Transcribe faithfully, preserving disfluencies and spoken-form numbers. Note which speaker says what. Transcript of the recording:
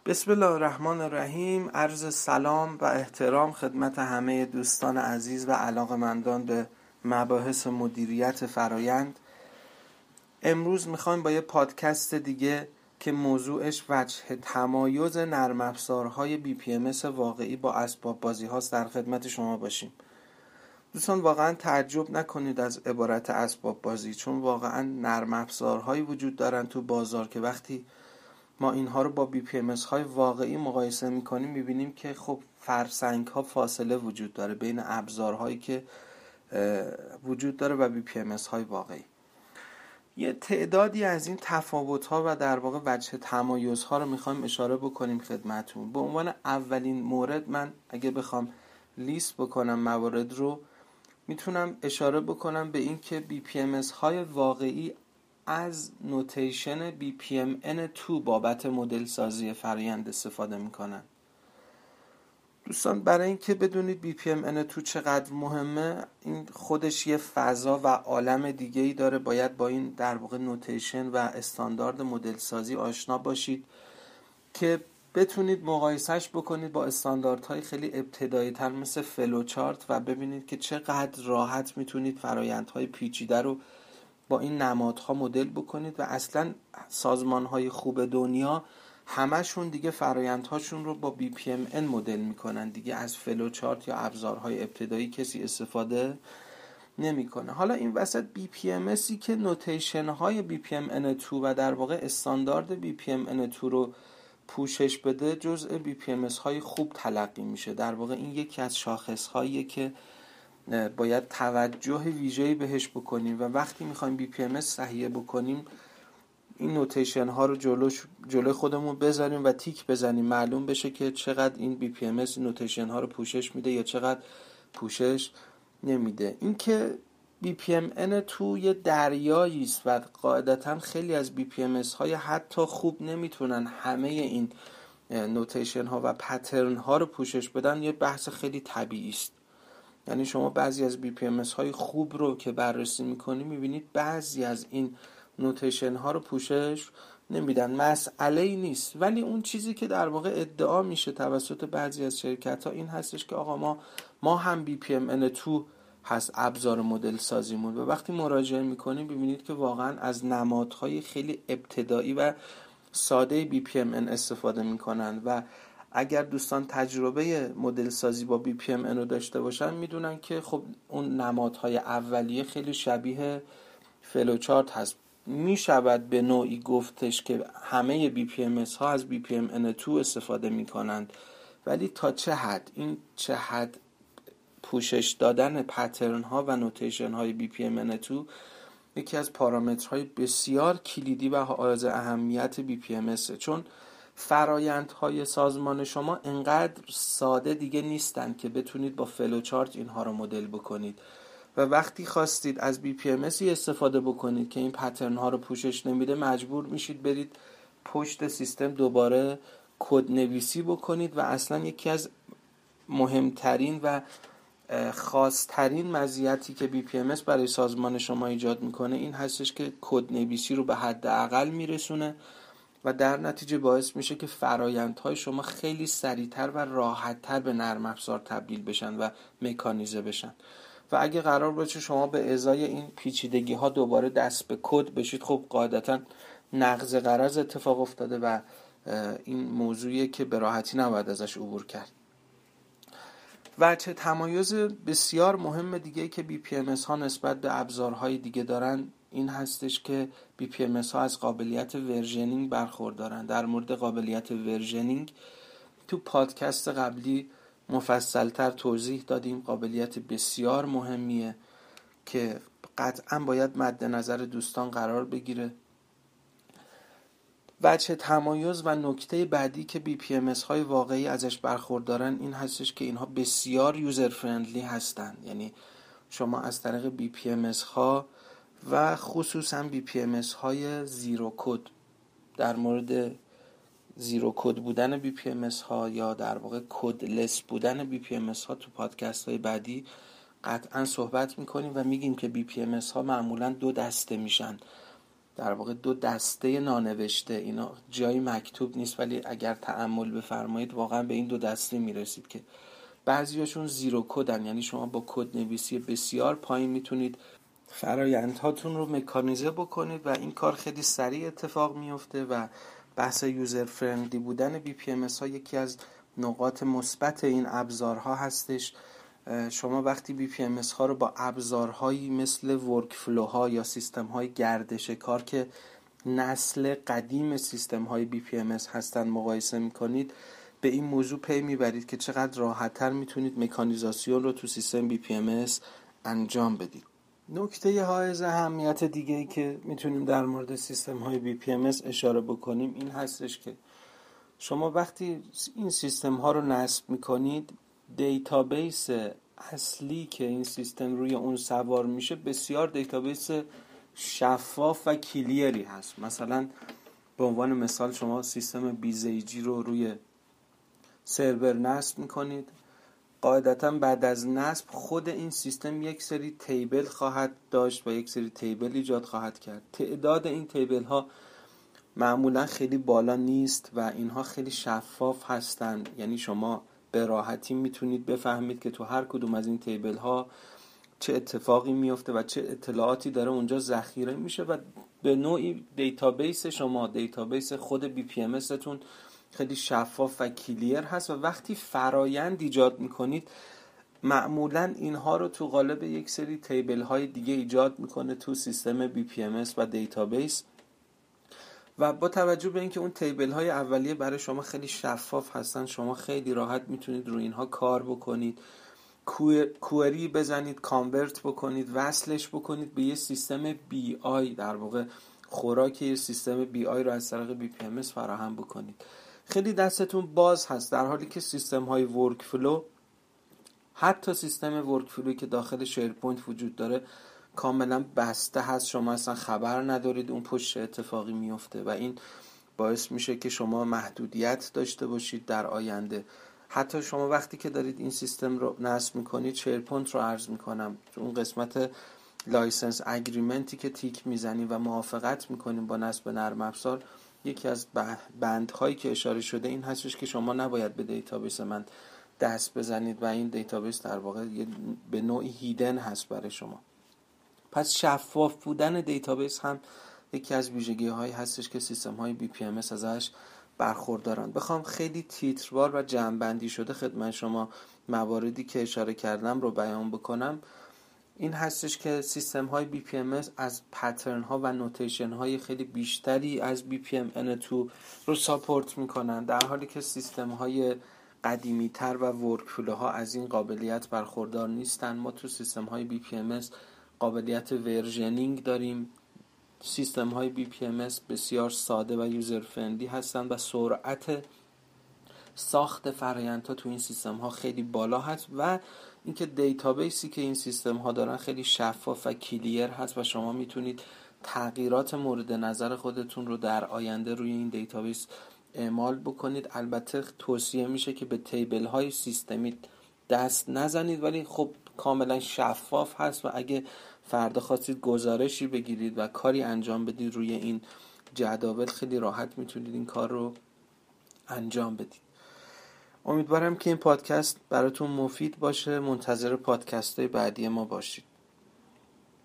Speaker 1: بسم الله الرحمن الرحیم. عرض سلام و احترام خدمت همه دوستان عزیز و علاقه‌مندان به مباحث مدیریت فرایند. امروز میخوایم با یه پادکست دیگه که موضوعش وجه تمایز نرم افزارهای بی پی ام اس واقعی با اسباب بازی هاست در خدمت شما باشیم. دوستان واقعا تعجب نکنید از عبارت اسباب بازی، چون واقعا نرم افزارهایی وجود دارن تو بازار که وقتی ما اینها رو با بی پی ام اس های واقعی مقایسه میکنیم میبینیم که خب فرسنگ ها فاصله وجود داره بین ابزارهایی که وجود داره و بی پی ام اس های واقعی. یه تعدادی از این تفاوت ها و در واقع وجه تمایز ها رو میخوایم اشاره بکنیم خدمتون. به عنوان اولین مورد من اگه بخوام لیست بکنم موارد رو، میتونم اشاره بکنم به این که بی پی ام اس های واقعی از نوتیشن بی پی ام ان دو بابت مدل سازی فرآیند استفاده میکنن. دوستان برای اینکه بدونید بی پی ام ان دو چقدر مهمه، این خودش یه فضا و عالم دیگه ای داره. باید با این در واقع نوتیشن و استاندارد مدل سازی آشنا باشید که بتونید مقایسهش بکنید با استانداردهای خیلی ابتدایی تر مثل فلو چارت و ببینید که چقدر راحت میتونید فرآیندهای پیچیده رو با این نمادها مدل بکنید. و اصلا سازمانهای خوب دنیا همشون دیگه فرآیندهاشون رو با بی پی ام ان مدل میکنن دیگه، از فلو چارت یا ابزارهای ابتدایی کسی استفاده نمیکنه. حالا این وسط بی پی ام اسی که نوتیشن های بی پی ام ان دو و در واقع استاندارد بی پی ام ان دو رو پوشش بده جزء بی پی ام اس های خوب تلقی میشه. در واقع این یکی از شاخص هاییه که باید توجه ویژه‌ای بهش بکنیم و وقتی میخوایم بی پی ام اس تهیه بکنیم این نوتیشن ها رو جلوش جلوی خودمون بذاریم و تیک بزنیم، معلوم بشه که چقدر این بی پی ام اس نوتیشن ها رو پوشش میده یا چقدر پوشش نمیده. این که بی پی ام ان دو یه دریایی است و قاعدتا خیلی از بی پی ام اس های حتی خوب نمیتونن همه این نوتیشن ها و پترن ها رو پوشش بدن، یه بحث خیلی طبیعی است. یعنی شما بعضی از بی پی ام اس های خوب رو که بررسی میکنی میبینید بعضی از این نوتیشن ها رو پوشش نمیدن. مسئله ای نیست، ولی اون چیزی که در واقع ادعا میشه توسط بعضی از شرکت ها این هستش که آقا ما ما هم بی پی ام ان دو هست ابزار مدل سازیمون. و وقتی مراجعه میکنیم ببینید که واقعا از نمادهای خیلی ابتدایی و ساده بی پی ام ان استفاده میکنن و اگر دوستان تجربه مدل سازی با بی پی ام ان رو داشته باشن میدونن که خب اون نمادهای اولیه خیلی شبیه فلو چارت هست. میشود به نوعی گفتش که همه بی پی ام اس ها از بی پی ام ان دو استفاده میکنند، ولی تا چه حد این چه حد پوشش دادن پترن ها و نوتیشن های بی پی ام ان دو یکی از پارامترهای بسیار کلیدی و حائز اهمیت بی پی ام اس، چون فرایندهای سازمان شما انقدر ساده دیگه نیستن که بتونید با فلو چارت اینها رو مدل بکنید و وقتی خواستید از بی پی ام اسی استفاده بکنید که این پترن ها رو پوشش نمیده مجبور میشید برید پشت سیستم دوباره کد نویسی بکنید و اصلا یکی از مهمترین و خاصترین مزیتی که بی پی ام اس برای سازمان شما ایجاد میکنه این هستش که کد نویسی رو به حداقل میرسونه و در نتیجه باعث میشه که فرایندهای شما خیلی سریعتر و راحتتر به نرم افزار تبدیل بشن و مکانیزه بشن. و اگه قرار باشه شما به ازای این پیچیدگی ها دوباره دست به کد بشید، خب قاعدتا نقض غرض اتفاق افتاده و این موضوعیه که به راحتی نباید ازش عبور کرد. وجه تمایز بسیار مهم دیگه که بی پی ام اس ها نسبت به ابزارهای دیگه دارن این هستش که بی پی ام اس ها از قابلیت ورژنینگ برخوردارن. در مورد قابلیت ورژنینگ تو پادکست قبلی مفصلتر توضیح دادیم. قابلیت بسیار مهمیه که قطعا باید مد نظر دوستان قرار بگیره. وجه تمایز و نکته بعدی که بی پی ام اس های واقعی ازش برخوردارن این هستش که اینها بسیار یوزر فرندلی هستن. یعنی شما از طریق بی پی ام اس ها و خصوصا بی پی ام اس های زیرو کد، در مورد زیرو کد بودن بی پی ام اس ها یا در واقع کد لس بودن بی پی ام اس ها تو پادکست های بعدی قطعا صحبت میکنیم و میگیم که بی پی ام اس ها معمولا دو دسته میشن. در واقع دو دسته نانوشته، اینا جایی مکتوب نیست ولی اگر تأمل بفرمایید واقعا به این دو دسته میرسید که بعضیاشون زیرو کدن، یعنی شما با کد نویسی بسیار پایین میتونید فرایندهاتون رو مکانیزه بکنید و این کار خیلی سریع اتفاق میفته و بحث یوزر فرندلی بودن بی پی ام اس ها یکی از نقاط مثبت این ابزارها هستش. شما وقتی بی پی ام اس ها رو با ابزارهایی مثل ورک فلو ها یا سیستم های گردش کار که نسل قدیم سیستم های بی پی ام اس هستن مقایسه میکنید، به این موضوع پی میبرید که چقدر راحت‌تر میتونید مکانیزاسیون رو تو سیستم بی پی ام اس انجام بدید. نکته حائز اهمیت دیگه ای که میتونیم در مورد سیستم های بی پی ام اس اشاره بکنیم این هستش که شما وقتی این سیستم ها رو نصب میکنید، دیتابیس اصلی که این سیستم روی اون سوار میشه بسیار دیتابیس شفاف و کلیری هست. مثلا به عنوان مثال شما سیستم بیزیجی رو روی سرور نصب میکنید، قاعدتا بعد از نصب خود این سیستم یک سری تیبل خواهد داشت و یک سری تیبل ایجاد خواهد کرد. تعداد این تیبل ها معمولا خیلی بالا نیست و اینها خیلی شفاف هستند، یعنی شما به راحتی میتونید بفهمید که تو هر کدوم از این تیبل ها چه اتفاقی میفته و چه اطلاعاتی داره اونجا ذخیره میشه و به نوعی دیتابیس شما، دیتابیس خود بی پی ام اس تون خیلی شفاف و کلیر هست و وقتی فرایند ایجاد میکنید معمولا اینها رو تو قالب یک سری تیبل های دیگه ایجاد میکنه تو سیستم بی پی ام اس و دیتابیس و با توجه به اینکه اون تیبل های اولیه برای شما خیلی شفاف هستن، شما خیلی راحت میتونید روی اینها کار بکنید، کوئری بزنید، کانورت بکنید، وصلش بکنید به یه سیستم بی آی، در واقع خوراک یه سیستم بی آی رو از طریق بی پی ام اس فراهم بکنید. خیلی دستتون باز هست، در حالی که سیستم های ورک فلو، حتی سیستم ورک فلوی که داخل شیرپوینت وجود داره کاملا بسته هست، شما اصلا خبر ندارید اون پشت اتفاقی میفته و این باعث میشه که شما محدودیت داشته باشید در آینده. حتی شما وقتی که دارید این سیستم رو نصب میکنید، شیرپوینت رو عرض میکنم، اون قسمت لایسنس اگریمنتی که تیک میزنیم و موافقت میکنیم با نصب نرم افزار، یکی از بندهایی که اشاره شده این هستش که شما نباید به دیتابیس من دست بزنید و این دیتابیس در واقع به نوعی هیدن هست برای شما. پس شفاف بودن دیتابیس هم یکی از ویژگی هایی هستش که سیستم های بی پی ام اس ازش برخوردارن. بخوام خیلی تیتروار و جمع‌بندی شده خدمت شما مواردی که اشاره کردم رو بیان بکنم، این هستش که سیستم های بی پی ام اس از پترن ها و نوتیشن های خیلی بیشتری از بی پی ام ان دو رو ساپورت میکنن، در حالی که سیستم های قدیمی تر و ورک فلو ها از این قابلیت برخوردار نیستن. ما تو سیستم های بی پی ام اس قابلیت ورژنینگ داریم. سیستم های بی پی ام اس بسیار ساده و یوزر فرندلی هستند و سرعت ساخت فرآیندها تو این سیستم ها خیلی بالا هست و اینکه دیتابیسی که این سیستم ها دارن خیلی شفاف و کلیر هست و شما میتونید تغییرات مورد نظر خودتون رو در آینده روی این دیتابیس اعمال بکنید. البته توصیه میشه که به تیبل های سیستمی دست نزنید، ولی خب کاملا شفاف هست و اگه فردا خواستید گزارشی بگیرید و کاری انجام بدید روی این جداول، خیلی راحت میتونید این کار رو انجام بدید. امیدوارم که این پادکست براتون مفید باشه. منتظر پادکست های بعدی ما باشید.